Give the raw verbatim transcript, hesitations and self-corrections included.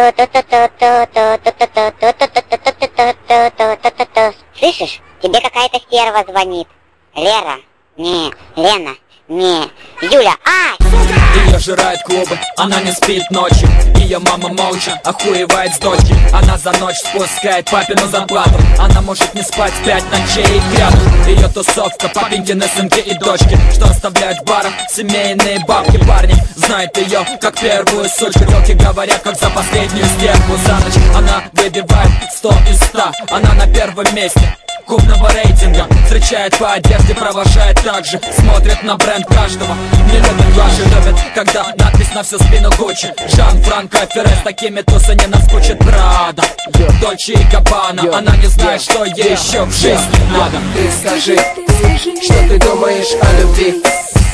Слышишь, тебе какая-то стерва звонит. Лера? Не, Лена? Не, Юля, а! Ее жирают клубы, она не спит ночью. Ее мама молча охуевает с дочки. Она за ночь спускает папину зарплату. Она может не спать пять ночей кряду. Ее тусовка, папенькины сынки и дочки, что оставляют в барах семейные бабки. Парни знают ее как первую сучку. Телки говорят, как за последнюю стерву. За ночь она выбивает сто из ста. Она на первом месте клубного рейтинга. Встречает по одежде, провожает также. Смотрит на бренд каждого. Не любят ваши, любят, когда надпись на всю спину Гуччи. Жан-Франко Ферре, с такими тусы не наскучит. Прада, Дольче и Габбана. Она не знает, что ей еще в жизни надо. Ты скажи, что ты думаешь о любви?